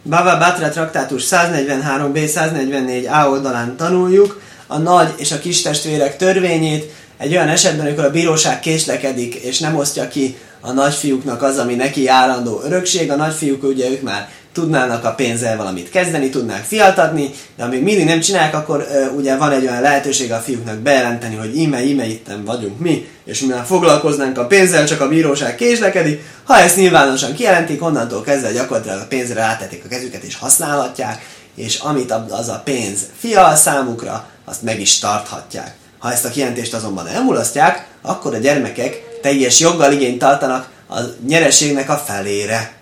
Bava Batra traktátus 143b, 144a oldalán tanuljuk a nagy és a kis testvérek törvényét egy olyan esetben, amikor a bíróság késlekedik és nem osztja ki a nagyfiúknak az, ami neki járandó örökség. A nagyfiúk ugye ők már tudnának a pénzzel valamit kezdeni, tudnák fialtatni, de amíg mindig nem csinálják, akkor ugye van egy olyan lehetőség a fiúknak bejelenteni, hogy íme itten vagyunk mi, és mi már foglalkoznánk a pénzzel, csak a bíróság késlekedik. Ha ezt nyilvánosan kijelentik, onnantól kezdve gyakorlatilag a pénzre rátették a kezüket és használhatják, és amit az a pénz fial számukra, azt meg is tarthatják. Ha ezt a kijelentést azonban elmulasztják, akkor a gyermekek teljes joggal igényt tartanak a nyereségnek a felére.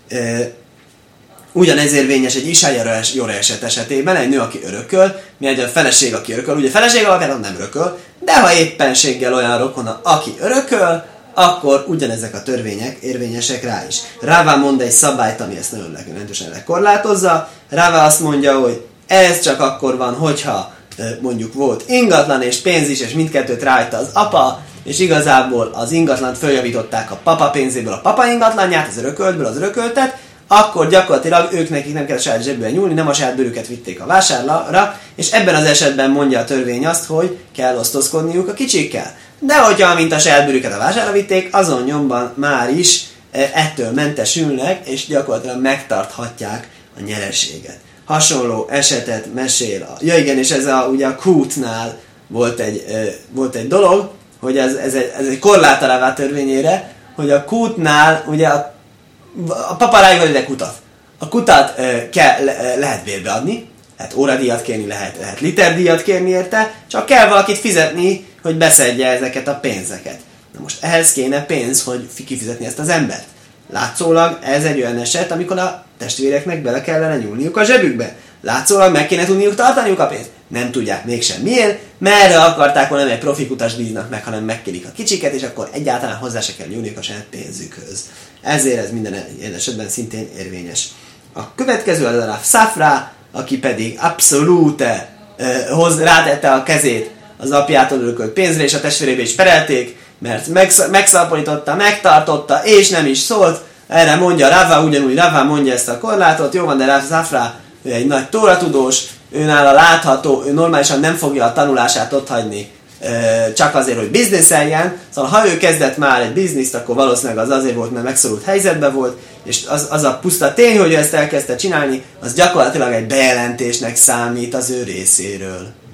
Ugyanez érvényes egy Isája Jora eset esetében, egy nő, aki örököl, mi egy feleség, aki örököl. Ugye feleség alapján nem örököl, de ha éppenséggel olyan rokona, aki örököl, akkor ugyanezek a törvények érvényesek rá is. Rává mond egy szabályt, ami ezt nagyon jelentősen lekorlátozza. Rává azt mondja, hogy ez csak akkor van, hogyha mondjuk volt ingatlan és pénz is, és mindkettőt rájta az apa, és igazából az ingatlant följavították a papa pénzéből a papa ingatlanját, az örököltből az örököltet, akkor gyakorlatilag ők nekik nem kell a saját zsebben nyúlni, nem a saját bőrüket vitték a vásárra, és ebben az esetben mondja a törvény azt, hogy kell osztozkodniuk a kicsikkel. De hogyha mint a saját bőrüket a vásárra vitték, azon nyomban már is ettől mentesülnek, és gyakorlatilag megtarthatják a nyereséget. Hasonló esetet mesél ja igen, és ez ugye a kútnál volt egy dolog, hogy ez egy korlát a törvényére, hogy a kútnál ugye a papa rájuk ide kutat. A kutat lehet bérbeadni, lehet óradíjat kérni, lehet literdíjat kérni érte, csak kell valakit fizetni, hogy beszedje ezeket a pénzeket. Na most ehhez kéne pénz, hogy kifizetni ezt az embert. Látszólag ez egy olyan eset, amikor a testvéreknek bele kellene nyúlniuk a zsebükbe. Látszólag meg kéne tudniuk tartaniuk a pénzt. Nem tudják mégsem miért, mert erre akarták volna, nem egy profikutas bíznak meg, hanem megkérik a kicsiket, és akkor egyáltalán hozzá se kell nyúlniuk a saját pénzükhöz. Ezért ez minden esetben szintén érvényes. A következő az a Rav Safra, aki pedig abszolút rátette a kezét az apjától örökölt pénzre, és a testvérébe is perelték, mert megszabadította, megtartotta, és nem is szólt. Erre mondja Rava, ugyanúgy Rava mondja ezt a korlátot, jó van, de Rav Safra, ő egy nagy tóratudós, őnála látható, ő normálisan nem fogja a tanulását otthagyni, csak azért, hogy bizniszeljen. Szóval ha ő kezdett már egy bizniszt, akkor valószínűleg az azért volt, mert megszorult helyzetben volt, és az a puszta tény, hogy ő ezt elkezdte csinálni, az gyakorlatilag egy bejelentésnek számít az ő részéről.